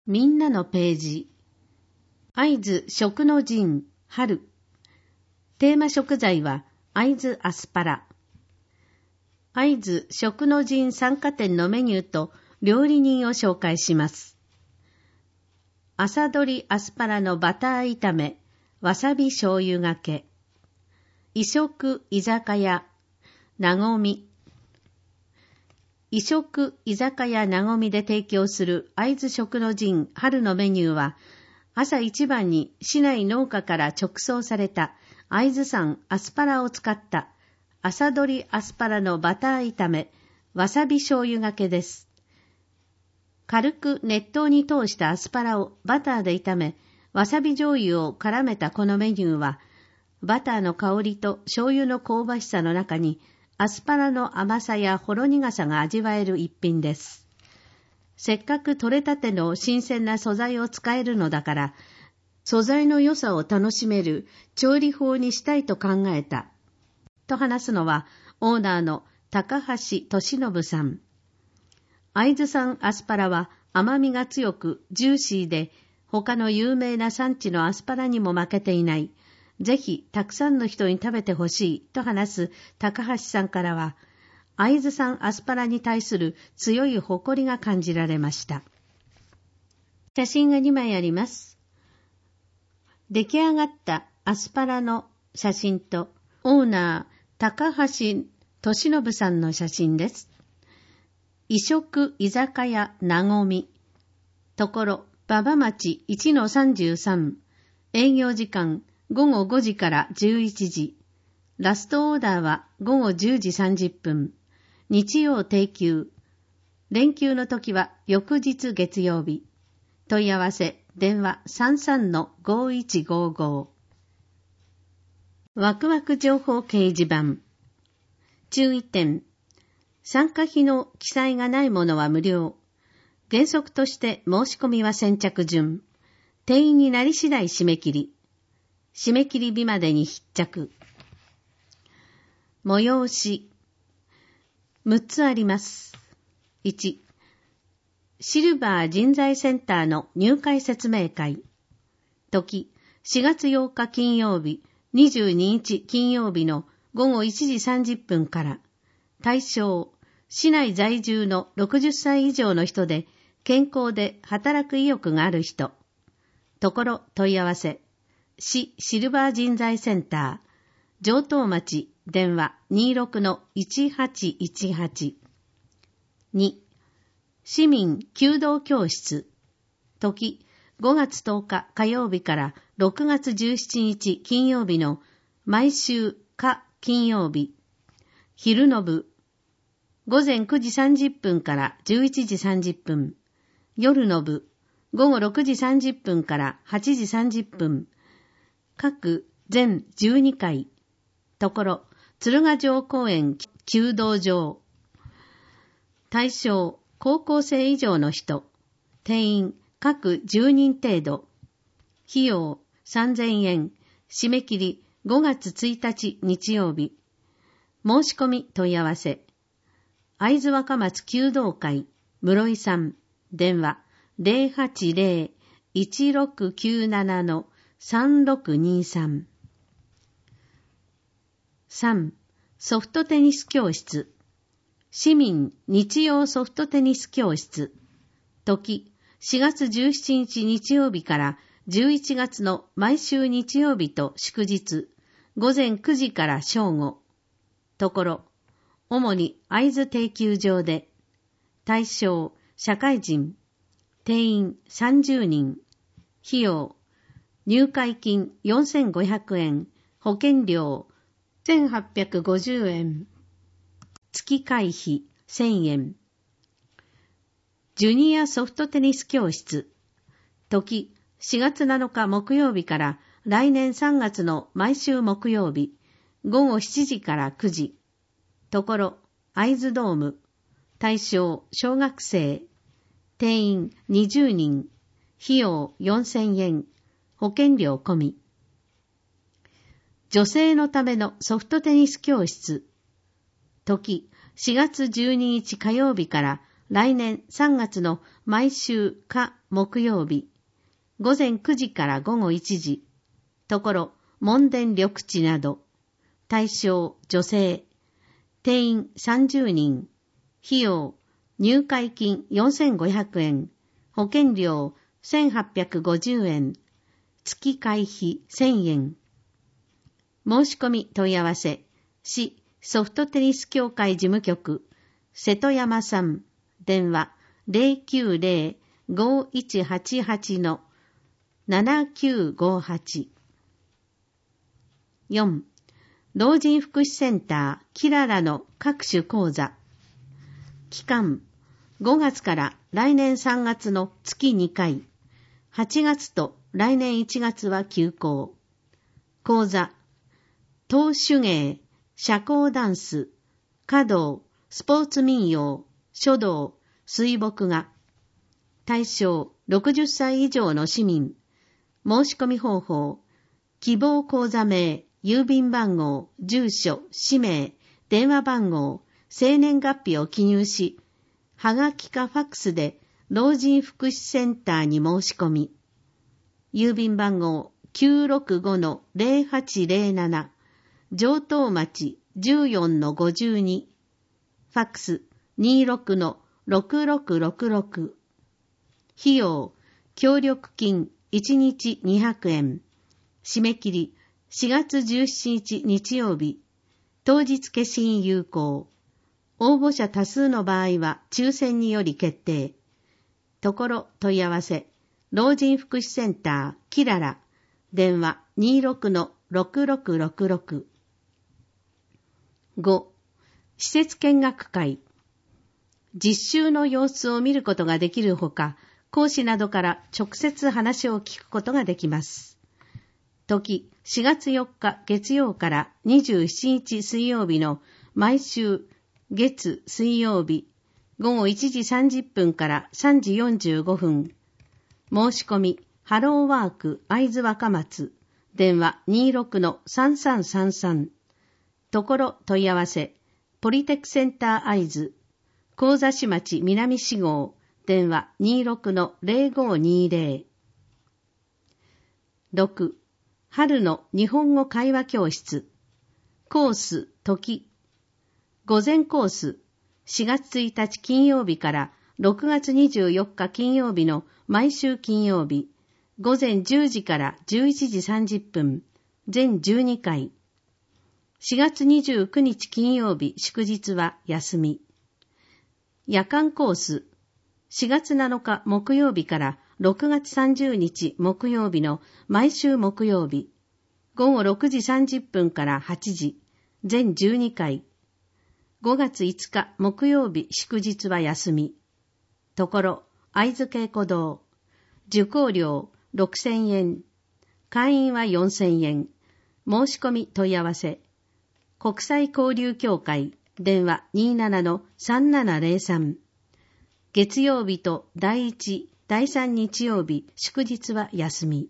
みんなのページ。会津食の陣春。テーマ食材は会津アスパラ。会津食の陣参加店のメニューと料理人を紹介します。朝どりアスパラのバター炒め、わさび醤油がけ。異色居酒屋なごみ。異色居酒屋なごみで提供する会津食の陣春のメニューは、朝一番に市内農家から直送された会津産アスパラを使った朝どりアスパラのバター炒め、わさび醤油がけです。軽く熱湯に通したアスパラをバターで炒め、わさび醤油を絡めたこのメニューは、バターの香りと醤油の香ばしさの中に、アスパラの甘さやほろ苦さが味わえる一品です。せっかく採れたての新鮮な素材を使えるのだから、素材の良さを楽しめる調理法にしたいと考えた。と話すのは、オーナーの高橋俊信さん。会津産アスパラは甘みが強くジューシーで、他の有名な産地のアスパラにも負けていない。ぜひたくさんの人に食べてほしいと話す高橋さんからは、会津産アスパラに対する強い誇りが感じられました。写真が2枚あります。出来上がったアスパラの写真と、オーナー高橋俊信さんの写真です。異色居酒屋なごみ。ところ、馬場町 1-33。営業時間、午後5時から11時。ラストオーダーは午後10時30分。日曜定休。連休の時は翌日月曜日。問い合わせ、電話 33-5155。ワクワク情報掲示板。注意点。参加費の記載がないものは無料。原則として申し込みは先着順。定員になり次第締め切り。締め切り日までに必着。催し。6つあります。1、シルバー人材センターの入会説明会。時、4月8日金曜日、22日金曜日の午後1時30分から。対象、市内在住の60歳以上の人で、健康で働く意欲がある人。ところ問い合わせ。市シルバー人材センター、城東町、電話 26-1818。2、市民弓道教室。時、5月10日火曜日から6月17日金曜日の毎週火金曜日。昼の部。午前9時30分から11時30分。夜の部。午後6時30分から8時30分。各全12回。ところ、鶴ヶ城公園弓道場。対象、高校生以上の人。定員、各10人程度。費用、3000円。締め切り、5月1日日曜日。申し込み問い合わせ。会津若松弓道会、室井さん。電話、080-1697-3623。3、ソフトテニス教室。市民日曜ソフトテニス教室。時、4月17日日曜日から11月の毎週日曜日と祝日、午前9時から正午。ところ、主に会津定休場で、対象、社会人、定員30人、費用、入会金4500円、保険料1850円、月会費1000円。ジュニアソフトテニス教室。時、4月7日木曜日から来年3月の毎週木曜日、午後7時から9時。ところ、会津ドーム。対象、小学生。定員20人。費用4000円。保険料込み。女性のためのソフトテニス教室。時、4月12日火曜日から来年3月の毎週火木曜日、午前9時から午後1時、ところ、門田緑地など、対象女性、定員30人、費用、入会金4500円、保険料1850円、月会費1000円。申し込み問い合わせ、市ソフトテニス協会事務局、瀬戸山さん、電話 090-5188-7958。4. 老人福祉センターキララの各種講座。期間、5月から来年3月の月2回、8月と来年1月は休講。講座、陶手芸、社交ダンス、華道、スポーツ民謡、書道、水墨画。対象60歳以上の市民。申し込み方法、希望講座名、郵便番号、住所、氏名、電話番号、生年月日を記入し、はがきかファックスで老人福祉センターに申し込み。郵便番号 965-0807、城東町 14-52、ファックス 26-6666。費用、協力金1日200円。締め切り4月17日日曜日。当日消印有効。応募者多数の場合は抽選により決定。ところ問い合わせ、老人福祉センターキララ、電話 26-6666。5. 施設見学会。実習の様子を見ることができるほか、講師などから直接話を聞くことができます。時、4月4日月曜から27日水曜日の毎週月水曜日、午後1時30分から3時45分。申し込み、ハローワーク会津若松、電話 26-3333。ところ問い合わせ、ポリテックセンター会津、神座市町南市号、電話 26-0520。6. 春の日本語会話教室。コース、時。午前コース、4月1日金曜日から6月24日金曜日の毎週金曜日、午前10時から11時30分、全12回。4月29日金曜日祝日は休み。夜間コース、4月7日木曜日から6月30日木曜日の毎週木曜日、午後6時30分から8時、全12回。5月5日木曜日祝日は休み。ところ、会津稽古堂。受講料6000円。会員は4000円。申し込み問い合わせ。国際交流協会。電話 27-3703。月曜日と第1、第3日曜日、祝日は休み。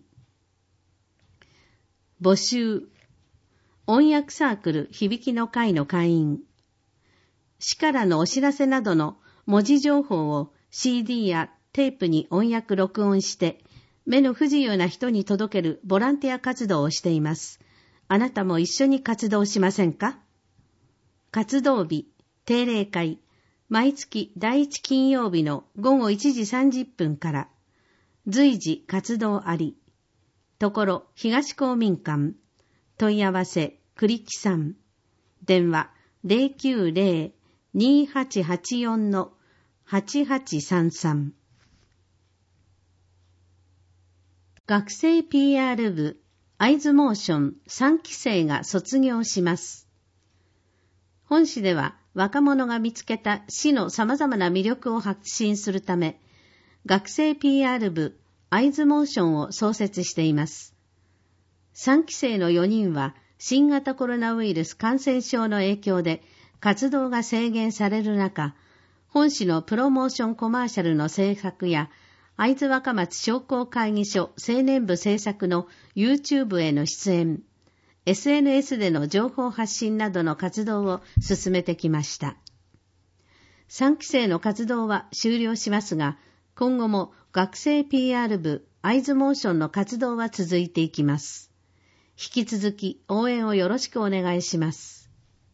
募集。音訳サークル響きの会の会員。市からのお知らせなどの文字情報を CD やテープに音訳録音して、目の不自由な人に届けるボランティア活動をしています。あなたも一緒に活動しませんか？活動日、定例会、毎月第1金曜日の午後1時30分から、随時活動あり。ところ、東公民館、問い合わせ、栗木さん、電話 090-2884-8833。学生 PR 部、会津モーション3期生が卒業します。本市では若者が見つけた市の様々な魅力を発信するため、学生 PR 部、会津モーションを創設しています。3期生の4人は新型コロナウイルス感染症の影響で活動が制限される中、本市のプロモーションコマーシャルの制作や、会津若松商工会議所青年部制作の YouTube への出演、SNS での情報発信などの活動を進めてきました。 3期生の活動は終了しますが、今後も学生 PR 部アイズモーションの活動は続いていきます。引き続き応援をよろしくお願いします。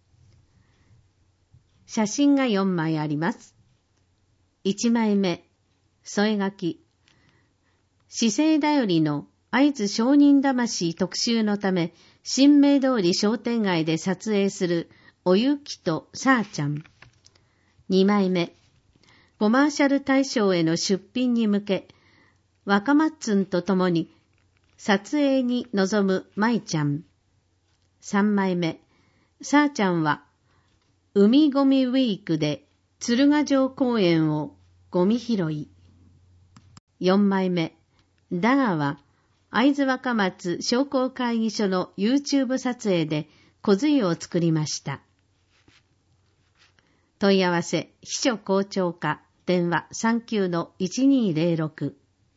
写真が4枚あります。1枚目、添え書き。市政だよりの会津商人魂特集のため、新名通り商店街で撮影するおゆきとさあちゃん。2枚目、コマーシャル大賞への出品に向け、若マッツンと共に撮影に臨むまいちゃん。3枚目、さあちゃんは海ゴミウィークで鶴ヶ城公園をゴミ拾い。4枚目、ダーは会津若松商工会議所の YouTube 撮影で小髄を作りました。問い合わせ、秘書校長課、電話 39-1206。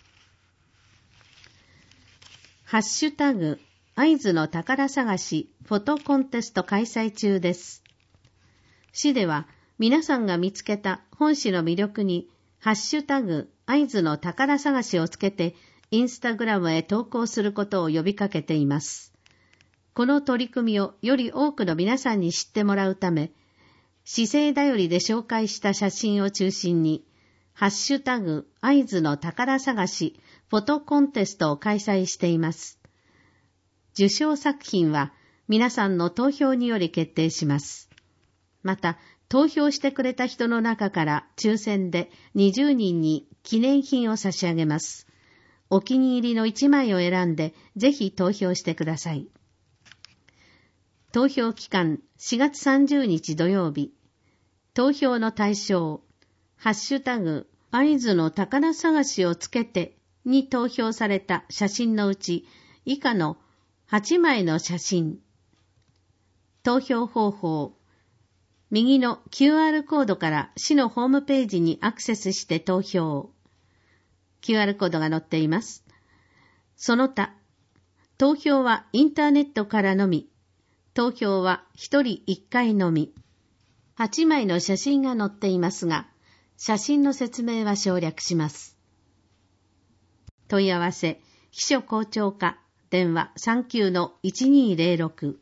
ハッシュタグ、会津の宝探しフォトコンテスト開催中です。市では皆さんが見つけた本市の魅力に、ハッシュタグ、会津の宝探しをつけて、インスタグラムへ投稿することを呼びかけています。この取り組みをより多くの皆さんに知ってもらうため、市政だよりで紹介した写真を中心に、ハッシュタグ、会津の宝探し、フォトコンテストを開催しています。受賞作品は皆さんの投票により決定します。また、投票してくれた人の中から抽選で20人に記念品を差し上げます。お気に入りの1枚を選んで、ぜひ投票してください。投票期間4月30日土曜日。投票の対象、ハッシュタグ、会津の宝探しをつけてに投票された写真のうち、以下の8枚の写真。投票方法、右の QR コードから市のホームページにアクセスして投票。QR コードが載っています。その他、投票はインターネットからのみ。投票は1人1回のみ。8枚の写真が載っていますが、写真の説明は省略します。問い合わせ、秘書校長課、電話 39-1206。